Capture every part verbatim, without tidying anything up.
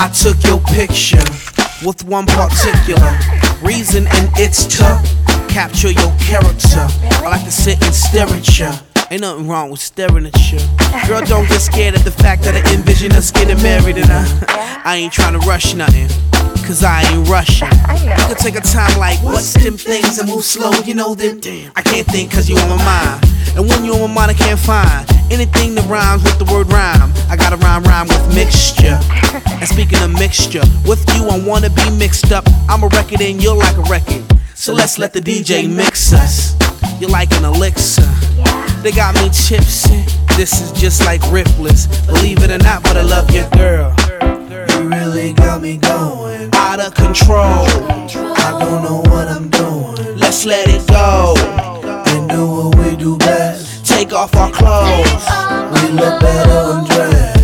I took your picture with one particular reason, and it's to capture your character. I like to sit and stare at you. Ain't nothing wrong with staring at you. Girl, don't get scared at the fact that I envision us getting married, and I, I ain't trying to rush nothing, cause I ain't rushing. You can take a time like, what's them things and move slow, you know them. Damn, I can't think cause you on my mind. And when you on my mind, I can't find anything that rhymes with the word rhyme. I gotta rhyme, rhyme with mixture. And speaking of mixture, with you I wanna be mixed up. I'm a record and you're like a record, so let's let the D J mix us. You're like an elixir, they got me tipsy. This is just like Ripley's, believe it or not, but I love your girl. You really got me going out of control. I don't know what I'm doing. Let's let it go and do what we do best. Take off our clothes. We look better undressed.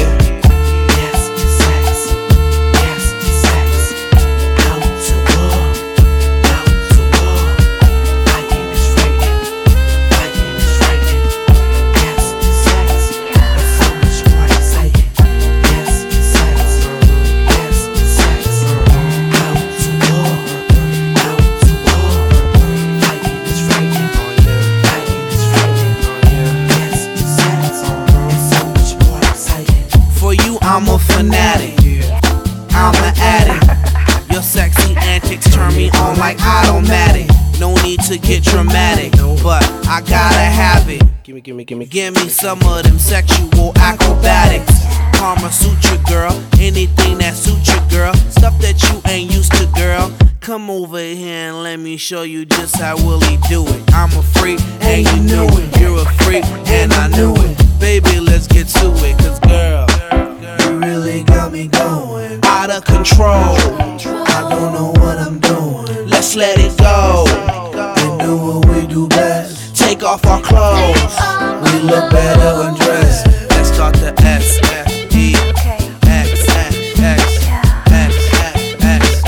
I'm a fanatic, I'm an addict. Your sexy antics turn me on like automatic. No need to get dramatic, but I gotta have it. Gimme, gimme, gimme, give me some of them sexual acrobatics. Karma Sutra, girl, anything that suits you, girl. Stuff that you ain't used to, girl. Come over here and let me show you just how Willie do it. I'm a freak and you knew it. You're a freak and I knew it. Baby, let's get to it, cause girl, you really got me going out of control. I don't know what I'm doing. Let's let it go and do what we do best. Take off our clothes. We look better undressed. Let's start the S F E X X X X X X.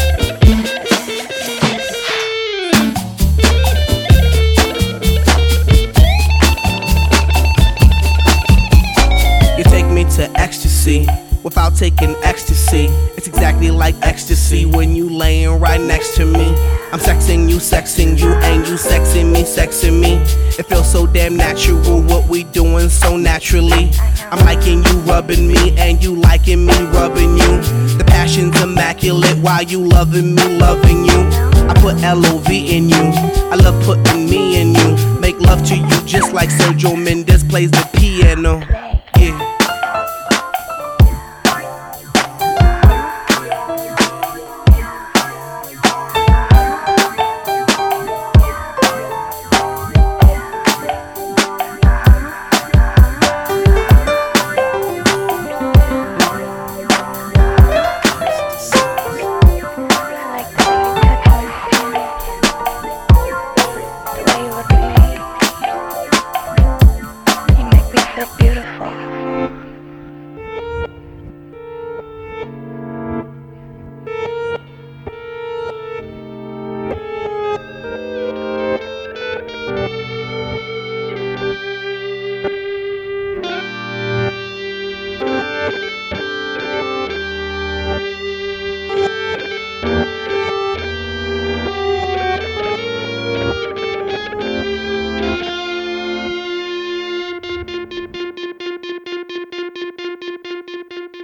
You take me to ecstasy without taking ecstasy. It's exactly like ecstasy when you laying right next to me. I'm sexing you, sexing you, and you sexing me, sexing me. It feels so damn natural, what we doing so naturally. I'm liking you rubbing me, and you liking me rubbing you. The passion's immaculate while you loving me, loving you. I put L O V in you, I love putting me in you. Make love to you just like Sergio Mendes plays the piano.